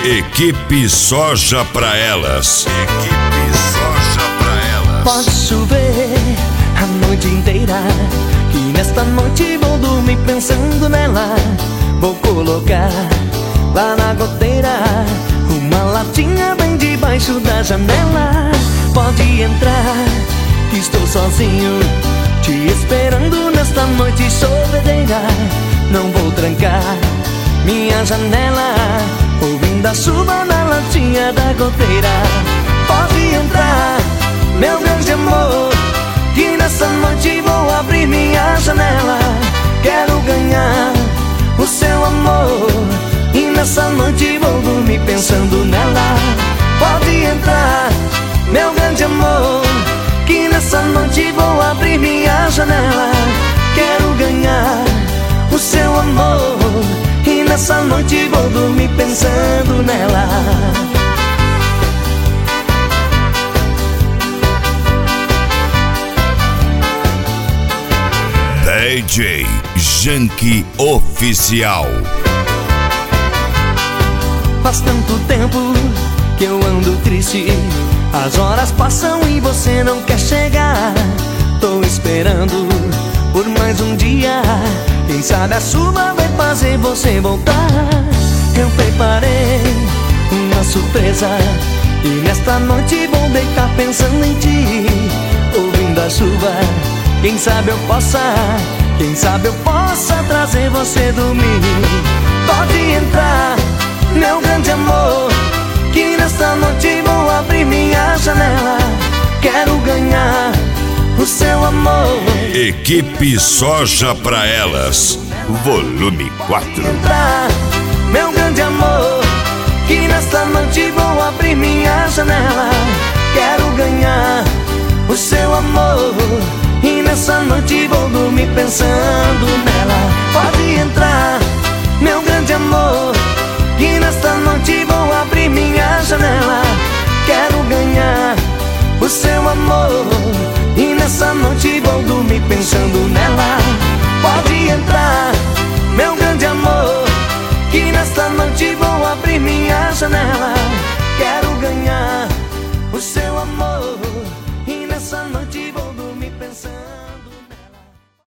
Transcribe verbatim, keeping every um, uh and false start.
Equipe Soja pra Elas. Equipe Soja pra Elas. Pode chover a noite inteira, que nesta noite vou dormir pensando nela. Vou colocar lá na goteira uma latinha bem debaixo da janela. Pode entrar, que estou sozinho, te esperando nesta noite chovedeira. Não vou trancar minha janela, ouvindo a chuva na latinha da goteira. Pode entrar, meu grande amor, que nessa noite vou abrir minha janela. Quero ganhar o seu amor, e nessa noite vou dormir pensando nela. Pode entrar, meu grande amor, que nessa noite vou abrir minha janela. Quero ganhar o seu amor, e nessa noite vou dormir pensando nela. D J Janky Oficial. Faz tanto tempo que eu ando triste, as horas passam e você não quer chegar. Tô esperando por mais um dia, quem sabe a chuva vai fazer você voltar. Eu preparei uma surpresa, e nesta noite vou deitar pensando em ti, ouvindo a chuva. Quem sabe eu possa, quem sabe eu possa trazer você dormir. Pode entrar, meu grande amor, que nesta noite vou abrir minha janela. Quero ganhar o seu amor. Equipe Soja pra Elas, volume quatro. Entrar, meu grande amor, que nesta noite vou abrir minha janela. Quero ganhar o seu amor, e nessa noite vou dormir pensando nela. Pode entrar, meu grande amor, que nesta noite vou abrir minha janela. Quero ganhar o seu amor, e nessa noite vou dormir pensando nela. Pode entrar, meu grande amor, que nesta noite vou abrir minha janela. Quero ganhar o seu amor, e nessa noite vou dormir pensando